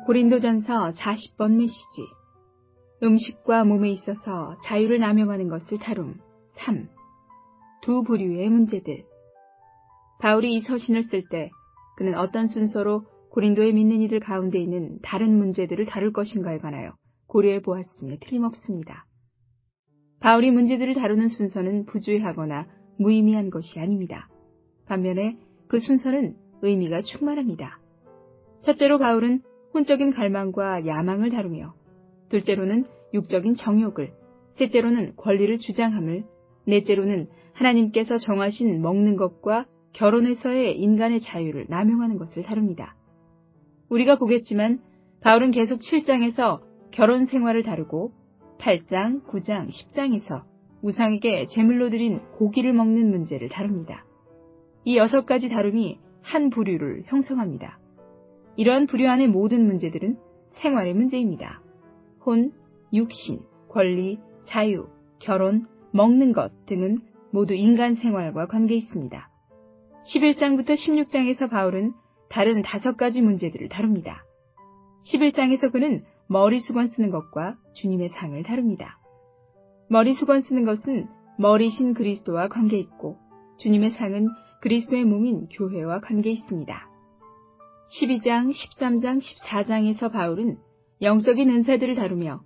고린도전서 40번 메시지. 음식과 몸에 있어서 자유를 남용하는 것을 다룸. 3. 두 부류의 문제들. 바울이 이 서신을 쓸 때 그는 어떤 순서로 고린도에 믿는 이들 가운데 있는 다른 문제들을 다룰 것인가에 관하여 고려해 보았음에 틀림없습니다. 바울이 문제들을 다루는 순서는 부주의하거나 무의미한 것이 아닙니다. 반면에 그 순서는 의미가 충만합니다. 첫째로 바울은 혼적인 갈망과 야망을 다루며, 둘째로는 육적인 정욕을, 셋째로는 권리를 주장함을, 넷째로는 하나님께서 정하신 먹는 것과 결혼에서의 인간의 자유를 남용하는 것을 다룹니다. 우리가 보겠지만 바울은 계속 7장에서 결혼 생활을 다루고 8장, 9장, 10장에서 우상에게 제물로 드린 고기를 먹는 문제를 다룹니다. 이 6가지 다룸이 한 부류를 형성합니다. 이러한 부류 안의 모든 문제들은 생활의 문제입니다. 혼, 육신, 권리, 자유, 결혼, 먹는 것 등은 모두 인간 생활과 관계 있습니다. 11장부터 16장에서 바울은 다른 5가지 문제들을 다룹니다. 11장에서 그는 머리 수건 쓰는 것과 주님의 상을 다룹니다. 머리 수건 쓰는 것은 머리신 그리스도와 관계 있고, 주님의 상은 그리스도의 몸인 교회와 관계 있습니다. 12장, 13장, 14장에서 바울은 영적인 은사들을 다루며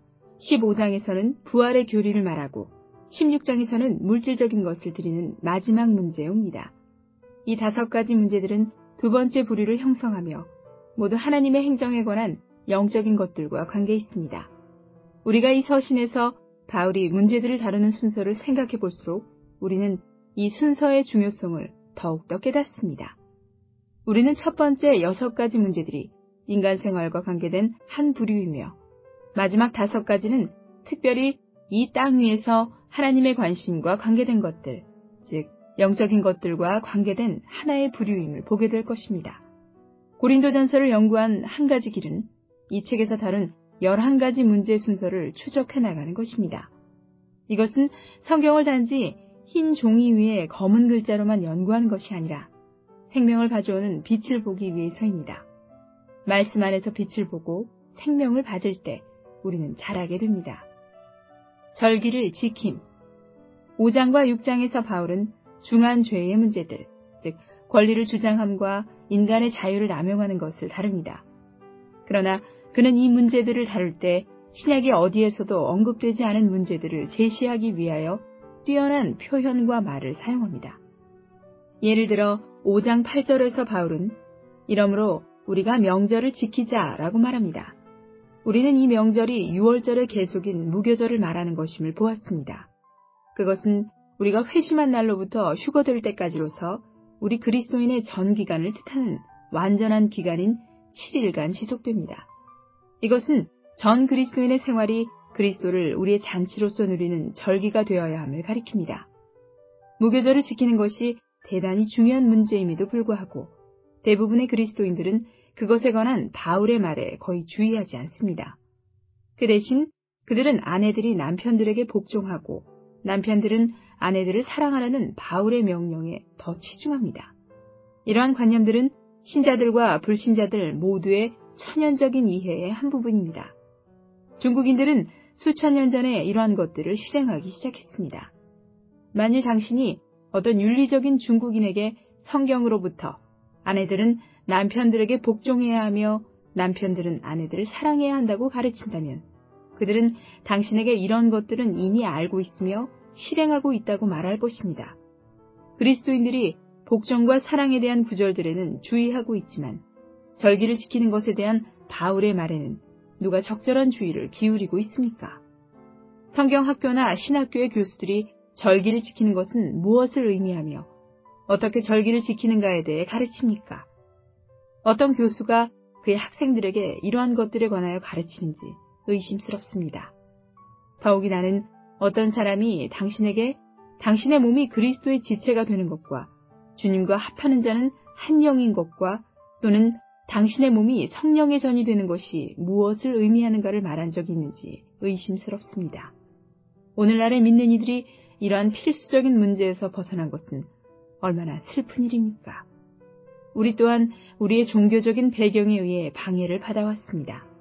15장에서는 부활의 교리를 말하고 16장에서는 물질적인 것을 드리는 마지막 문제에 옵니다. 이 5가지 문제들은 두 번째 부류를 형성하며 모두 하나님의 행정에 관한 영적인 것들과 관계 있습니다. 우리가 이 서신에서 바울이 문제들을 다루는 순서를 생각해 볼수록 우리는 이 순서의 중요성을 더욱더 깨닫습니다. 우리는 첫 번째 6가지 문제들이 인간 생활과 관계된 한 부류이며, 마지막 5가지는 특별히 이 땅 위에서 하나님의 관심과 관계된 것들, 즉 영적인 것들과 관계된 하나의 부류임을 보게 될 것입니다. 고린도전서를 연구한 한 가지 길은 이 책에서 다룬 11가지 문제 순서를 추적해 나가는 것입니다. 이것은 성경을 단지 흰 종이 위에 검은 글자로만 연구하는 것이 아니라 생명을 가져오는 빛을 보기 위해서입니다. 말씀 안에서 빛을 보고 생명을 받을 때 우리는 자라게 됩니다. 절기를 지킴. 5장과 6장에서 바울은 중한 죄의 문제들, 즉 권리를 주장함과 인간의 자유를 남용하는 것을 다룹니다. 그러나 그는 이 문제들을 다룰 때 신약의 어디에서도 언급되지 않은 문제들을 제시하기 위하여 뛰어난 표현과 말을 사용합니다. 예를 들어 5장 8절에서 바울은 이러므로 우리가 명절을 지키자라고 말합니다. 우리는 이 명절이 유월절의 계속인 무교절을 말하는 것임을 보았습니다. 그것은 우리가 회심한 날로부터 휴거될 때까지로서 우리 그리스도인의 전 기간을 뜻하는 완전한 기간인 7일간 지속됩니다. 이것은 전 그리스도인의 생활이 그리스도를 우리의 잔치로서 누리는 절기가 되어야 함을 가리킵니다. 무교절을 지키는 것이 대단히 중요한 문제임에도 불구하고 대부분의 그리스도인들은 그것에 관한 바울의 말에 거의 주의하지 않습니다. 그 대신 그들은 아내들이 남편들에게 복종하고 남편들은 아내들을 사랑하라는 바울의 명령에 더 치중합니다. 이러한 관념들은 신자들과 불신자들 모두의 천연적인 이해의 한 부분입니다. 중국인들은 수천 년 전에 이러한 것들을 실행하기 시작했습니다. 만일 당신이 어떤 윤리적인 중국인에게 성경으로부터 아내들은 남편들에게 복종해야 하며 남편들은 아내들을 사랑해야 한다고 가르친다면 그들은 당신에게 이런 것들은 이미 알고 있으며 실행하고 있다고 말할 것입니다. 그리스도인들이 복종과 사랑에 대한 구절들에는 주의하고 있지만 절기를 지키는 것에 대한 바울의 말에는 누가 적절한 주의를 기울이고 있습니까? 성경학교나 신학교의 교수들이 절기를 지키는 것은 무엇을 의미하며 어떻게 절기를 지키는가에 대해 가르칩니까? 어떤 교수가 그의 학생들에게 이러한 것들에 관하여 가르치는지 의심스럽습니다. 더욱이 나는 어떤 사람이 당신에게 당신의 몸이 그리스도의 지체가 되는 것과 주님과 합하는 자는 한 영인 것과 또는 당신의 몸이 성령의 전이 되는 것이 무엇을 의미하는가를 말한 적이 있는지 의심스럽습니다. 오늘날의 믿는 이들이 이러한 필수적인 문제에서 벗어난 것은 얼마나 슬픈 일입니까? 우리 또한 우리의 종교적인 배경에 의해 방해를 받아왔습니다.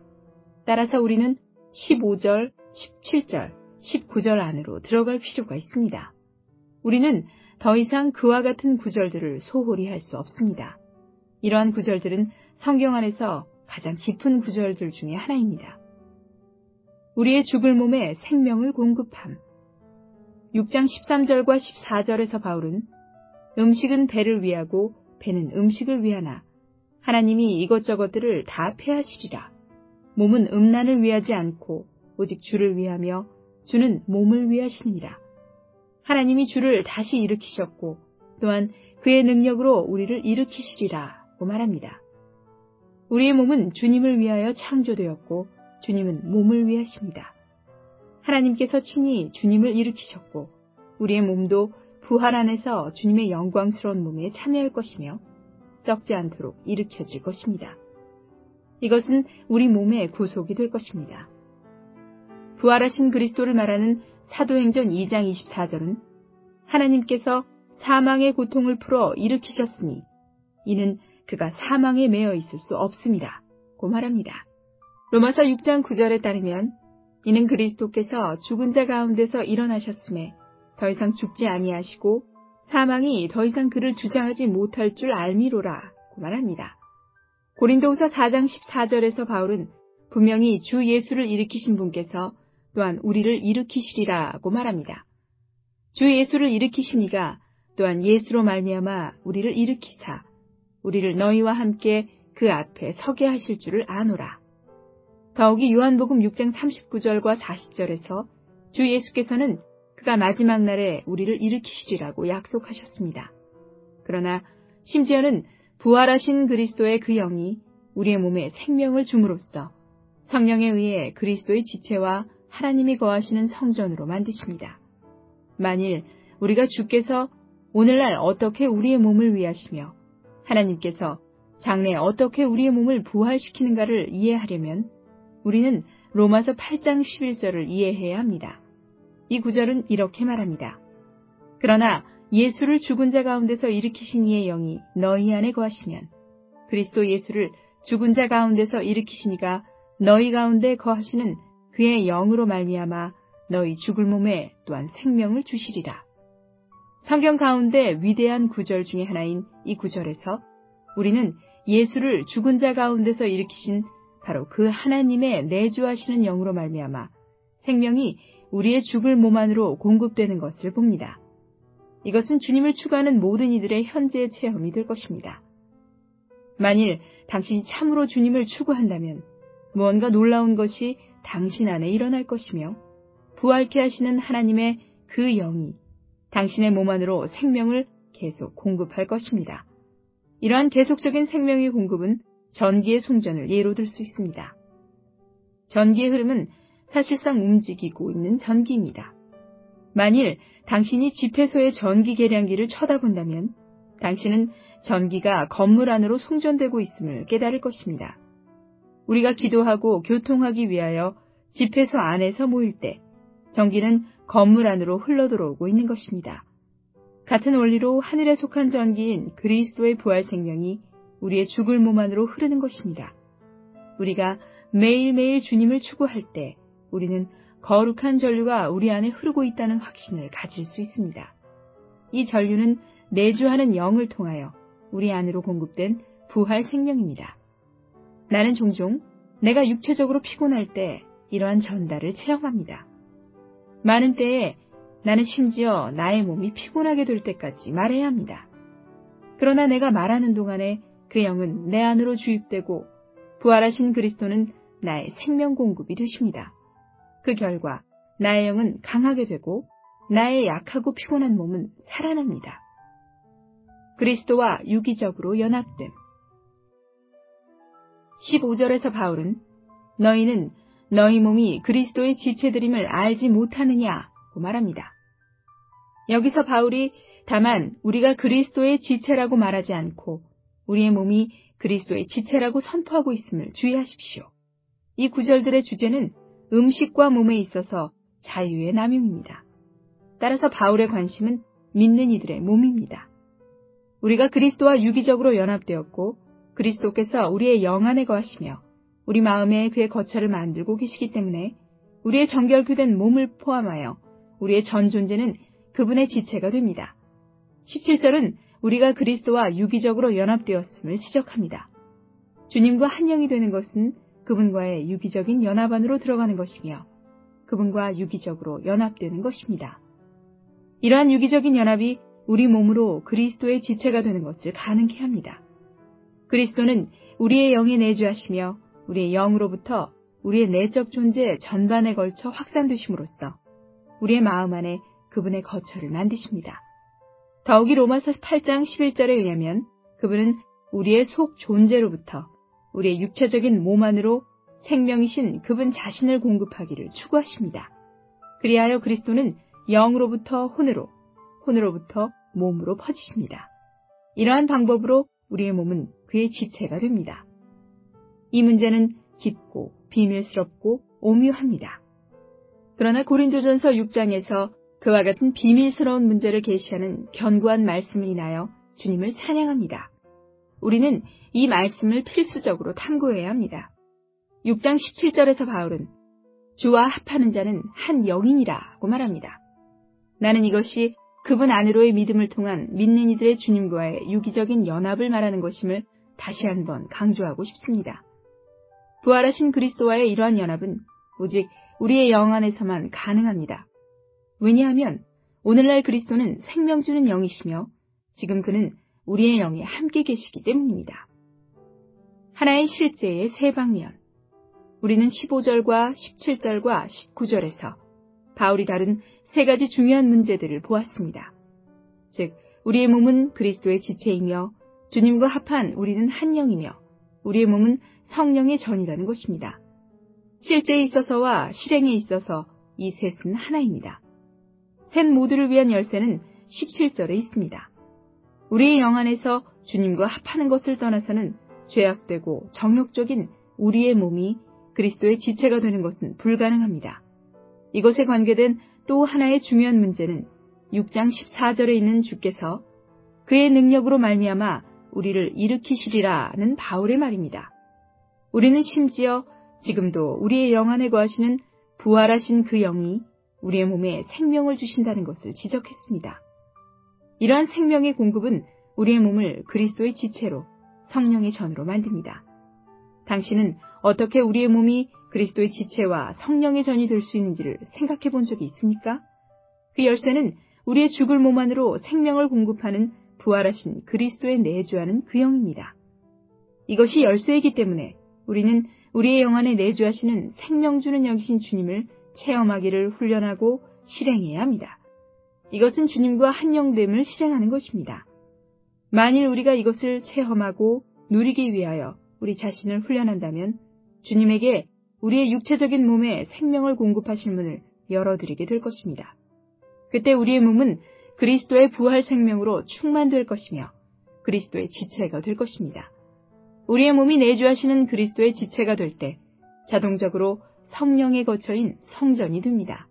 따라서 우리는 15절, 17절, 19절 안으로 들어갈 필요가 있습니다. 우리는 더 이상 그와 같은 구절들을 소홀히 할 수 없습니다. 이러한 구절들은 성경 안에서 가장 깊은 구절들 중에 하나입니다. 우리의 죽을 몸에 생명을 공급함. 6장 13절과 14절에서 바울은 음식은 배를 위하고 배는 음식을 위하나 하나님이 이것저것들을 다 폐하시리라. 몸은 음란을 위하지 않고 오직 주를 위하며 주는 몸을 위하시느니라. 하나님이 주를 다시 일으키셨고 또한 그의 능력으로 우리를 일으키시리라고 말합니다. 우리의 몸은 주님을 위하여 창조되었고 주님은 몸을 위하십니다. 하나님께서 친히 주님을 일으키셨고 우리의 몸도 부활 안에서 주님의 영광스러운 몸에 참여할 것이며 썩지 않도록 일으켜질 것입니다. 이것은 우리 몸의 구속이 될 것입니다. 부활하신 그리스도를 말하는 사도행전 2장 24절은 하나님께서 사망의 고통을 풀어 일으키셨으니 이는 그가 사망에 매여 있을 수 없습니다. 고 말합니다. 로마서 6장 9절에 따르면 이는 그리스도께서 죽은 자 가운데서 일어나셨음에 더 이상 죽지 아니하시고 사망이 더 이상 그를 주장하지 못할 줄 알미로라 고 말합니다. 고린도후서 4장 14절에서 바울은 분명히 주 예수를 일으키신 분께서 또한 우리를 일으키시리라고 말합니다. 주 예수를 일으키신 이가 또한 예수로 말미암아 우리를 일으키사 우리를 너희와 함께 그 앞에 서게 하실 줄을 아노라. 더욱이 요한복음 6장 39절과 40절에서 주 예수께서는 그가 마지막 날에 우리를 일으키시리라고 약속하셨습니다. 그러나 심지어는 부활하신 그리스도의 그 영이 우리의 몸에 생명을 줌으로써 성령에 의해 그리스도의 지체와 하나님이 거하시는 성전으로 만드십니다. 만일 우리가 주께서 오늘날 어떻게 우리의 몸을 위하시며 하나님께서 장래 어떻게 우리의 몸을 부활시키는가를 이해하려면 우리는 로마서 8장 11절을 이해해야 합니다. 이 구절은 이렇게 말합니다. 그러나 예수를 죽은 자 가운데서 일으키신 이의 영이 너희 안에 거하시면 그리스도 예수를 죽은 자 가운데서 일으키신 이가 너희 가운데 거하시는 그의 영으로 말미암아 너희 죽을 몸에 또한 생명을 주시리라. 성경 가운데 위대한 구절 중에 하나인 이 구절에서 우리는 예수를 죽은 자 가운데서 일으키신 바로 그 하나님의 내주하시는 영으로 말미암아 생명이 우리의 죽을 몸 안으로 공급되는 것을 봅니다. 이것은 주님을 추구하는 모든 이들의 현재의 체험이 될 것입니다. 만일 당신이 참으로 주님을 추구한다면 무언가 놀라운 것이 당신 안에 일어날 것이며 부활케 하시는 하나님의 그 영이 당신의 몸 안으로 생명을 계속 공급할 것입니다. 이러한 계속적인 생명의 공급은 전기의 송전을 예로 들 수 있습니다. 전기의 흐름은 사실상 움직이고 있는 전기입니다. 만일 당신이 집회소의 전기 계량기를 쳐다본다면 당신은 전기가 건물 안으로 송전되고 있음을 깨달을 것입니다. 우리가 기도하고 교통하기 위하여 집회소 안에서 모일 때 전기는 건물 안으로 흘러들어오고 있는 것입니다. 같은 원리로 하늘에 속한 전기인 그리스도의 부활 생명이 우리의 죽을 몸 안으로 흐르는 것입니다. 우리가 매일매일 주님을 추구할 때 우리는 거룩한 전류가 우리 안에 흐르고 있다는 확신을 가질 수 있습니다. 이 전류는 내주하는 영을 통하여 우리 안으로 공급된 부활 생명입니다. 나는 종종 내가 육체적으로 피곤할 때 이러한 전달을 체험합니다. 많은 때에 나는 심지어 나의 몸이 피곤하게 될 때까지 말해야 합니다. 그러나 내가 말하는 동안에 그 영은 내 안으로 주입되고 부활하신 그리스도는 나의 생명 공급이 되십니다. 그 결과 나의 영은 강하게 되고 나의 약하고 피곤한 몸은 살아납니다. 그리스도와 유기적으로 연합됨. 15절에서 바울은 너희는 너희 몸이 그리스도의 지체들임을 알지 못하느냐고 말합니다. 여기서 바울이 다만 우리가 그리스도의 지체라고 말하지 않고 우리의 몸이 그리스도의 지체라고 선포하고 있음을 주의하십시오. 이 구절들의 주제는 음식과 몸에 있어서 자유의 남용입니다. 따라서 바울의 관심은 믿는 이들의 몸입니다. 우리가 그리스도와 유기적으로 연합되었고 그리스도께서 우리의 영 안에 거하시며 우리 마음에 그의 거처를 만들고 계시기 때문에 우리의 정결교된 몸을 포함하여 우리의 전 존재는 그분의 지체가 됩니다. 17절은 우리가 그리스도와 유기적으로 연합되었음을 지적합니다. 주님과 한 영이 되는 것은 그분과의 유기적인 연합 안으로 들어가는 것이며 그분과 유기적으로 연합되는 것입니다. 이러한 유기적인 연합이 우리 몸으로 그리스도의 지체가 되는 것을 가능케 합니다. 그리스도는 우리의 영에 내주하시며 우리의 영으로부터 우리의 내적 존재 전반에 걸쳐 확산되심으로써 우리의 마음 안에 그분의 거처를 만드십니다. 더욱이 로마서 8장 11절에 의하면 그분은 우리의 속 존재로부터 우리의 육체적인 몸 안으로 생명이신 그분 자신을 공급하기를 추구하십니다. 그리하여 그리스도는 영으로부터 혼으로, 혼으로부터 몸으로 퍼지십니다. 이러한 방법으로 우리의 몸은 그의 지체가 됩니다. 이 문제는 깊고 비밀스럽고 오묘합니다. 그러나 고린도전서 6장에서 그와 같은 비밀스러운 문제를 계시하는 견고한 말씀을 인하여 주님을 찬양합니다. 우리는 이 말씀을 필수적으로 탐구해야 합니다. 6장 17절에서 바울은 주와 합하는 자는 한 영이니라고 말합니다. 나는 이것이 그분 안으로의 믿음을 통한 믿는 이들의 주님과의 유기적인 연합을 말하는 것임을 다시 한번 강조하고 싶습니다. 부활하신 그리스도와의 이러한 연합은 오직 우리의 영 안에서만 가능합니다. 왜냐하면 오늘날 그리스도는 생명 주는 영이시며 지금 그는 우리의 영에 함께 계시기 때문입니다. 하나의 실제의 세 방면. 우리는 15절과 17절과 19절에서 바울이 다룬 세 가지 중요한 문제들을 보았습니다. 즉, 우리의 몸은 그리스도의 지체이며 주님과 합한 우리는 한 영이며 우리의 몸은 성령의 전이라는 것입니다. 실제에 있어서와 실행에 있어서 이 셋은 하나입니다. 셋 모두를 위한 열쇠는 17절에 있습니다. 우리의 영 안에서 주님과 합하는 것을 떠나서는 죄악되고 정욕적인 우리의 몸이 그리스도의 지체가 되는 것은 불가능합니다. 이것에 관계된 또 하나의 중요한 문제는 6장 14절에 있는 주께서 그의 능력으로 말미암아 우리를 일으키시리라는 바울의 말입니다. 우리는 심지어 지금도 우리의 영 안에 거하시는 부활하신 그 영이 우리의 몸에 생명을 주신다는 것을 지적했습니다. 이러한 생명의 공급은 우리의 몸을 그리스도의 지체로 성령의 전으로 만듭니다. 당신은 어떻게 우리의 몸이 그리스도의 지체와 성령의 전이 될 수 있는지를 생각해 본 적이 있습니까? 그 열쇠는 우리의 죽을 몸 안으로 생명을 공급하는 부활하신 그리스도의 내주하는 그 영입니다. 이것이 열쇠이기 때문에 우리는 우리의 영 안에 내주하시는 생명 주는 영이신 주님을 체험하기를 훈련하고 실행해야 합니다. 이것은 주님과 한영됨을 실행하는 것입니다. 만일 우리가 이것을 체험하고 누리기 위하여 우리 자신을 훈련한다면 주님에게 우리의 육체적인 몸에 생명을 공급하실 문을 열어드리게 될 것입니다. 그때 우리의 몸은 그리스도의 부활 생명으로 충만될 것이며 그리스도의 지체가 될 것입니다. 우리의 몸이 내주하시는 그리스도의 지체가 될 때 자동적으로 성령의 거처인 성전이 됩니다.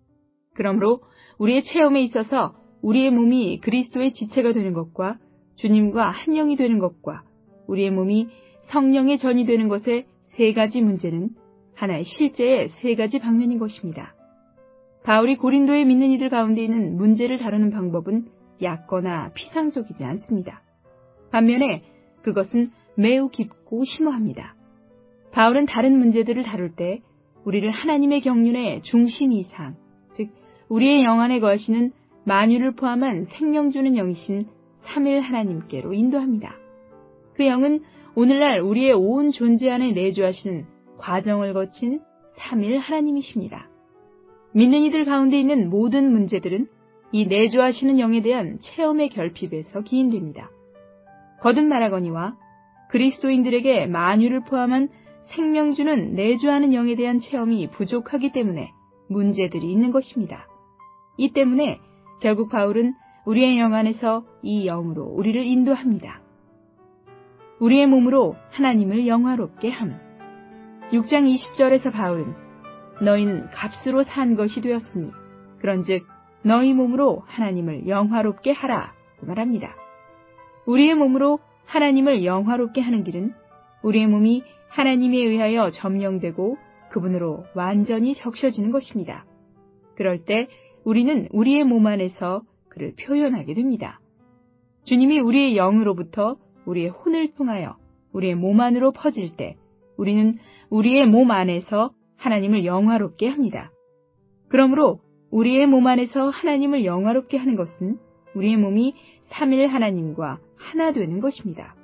그러므로 우리의 체험에 있어서 우리의 몸이 그리스도의 지체가 되는 것과 주님과 한 영이 되는 것과 우리의 몸이 성령의 전이 되는 것의 세 가지 문제는 하나의 실제의 세 가지 방면인 것입니다. 바울이 고린도에 믿는 이들 가운데 있는 문제를 다루는 방법은 얕거나 피상적이지 않습니다. 반면에 그것은 매우 깊고 심오합니다. 바울은 다른 문제들을 다룰 때 우리를 하나님의 경륜의 중심 이상, 즉 우리의 영 안에 거하시는 만유를 포함한 생명 주는 영이신 삼일 하나님께로 인도합니다. 그 영은 오늘날 우리의 온 존재 안에 내주하시는 과정을 거친 삼일 하나님이십니다. 믿는 이들 가운데 있는 모든 문제들은 이 내주하시는 영에 대한 체험의 결핍에서 기인됩니다. 거듭 말하거니와 그리스도인들에게 만유를 포함한 생명 주는 내주하는 영에 대한 체험이 부족하기 때문에 문제들이 있는 것입니다. 이 때문에 결국 바울은 우리의 영 안에서 이 영으로 우리를 인도합니다. 우리의 몸으로 하나님을 영화롭게 함. 6장 20절에서 바울은 너희는 값으로 산 것이 되었으니 그런즉 너희 몸으로 하나님을 영화롭게 하라 고 말합니다. 우리의 몸으로 하나님을 영화롭게 하는 길은 우리의 몸이 하나님에 의하여 점령되고 그분으로 완전히 적셔지는 것입니다. 그럴 때 우리는 우리의 몸 안에서 그를 표현하게 됩니다. 주님이 우리의 영으로부터 우리의 혼을 통하여 우리의 몸 안으로 퍼질 때 우리는 우리의 몸 안에서 하나님을 영화롭게 합니다. 그러므로 우리의 몸 안에서 하나님을 영화롭게 하는 것은 우리의 몸이 삼일 하나님과 하나 되는 것입니다.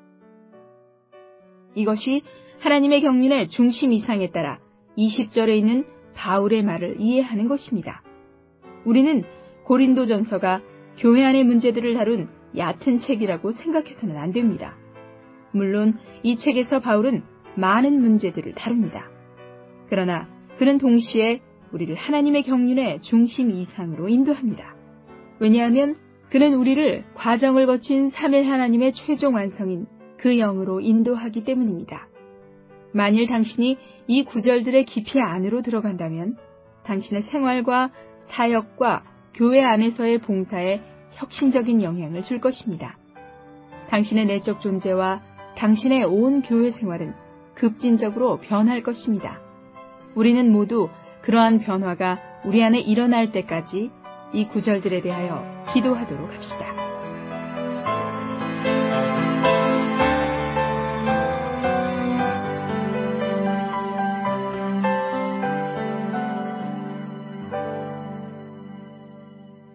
이것이 하나님의 경륜의 중심 이상에 따라 20절에 있는 바울의 말을 이해하는 것입니다. 우리는 고린도전서가 교회 안의 문제들을 다룬 얕은 책이라고 생각해서는 안 됩니다. 물론 이 책에서 바울은 많은 문제들을 다룹니다. 그러나 그는 동시에 우리를 하나님의 경륜의 중심 이상으로 인도합니다. 왜냐하면 그는 우리를 과정을 거친 삼일 하나님의 최종 완성인 그 영으로 인도하기 때문입니다. 만일 당신이 이 구절들의 깊이 안으로 들어간다면 당신의 생활과 사역과 교회 안에서의 봉사에 혁신적인 영향을 줄 것입니다. 당신의 내적 존재와 당신의 온 교회 생활은 급진적으로 변할 것입니다. 우리는 모두 그러한 변화가 우리 안에 일어날 때까지 이 구절들에 대하여 기도하도록 합시다.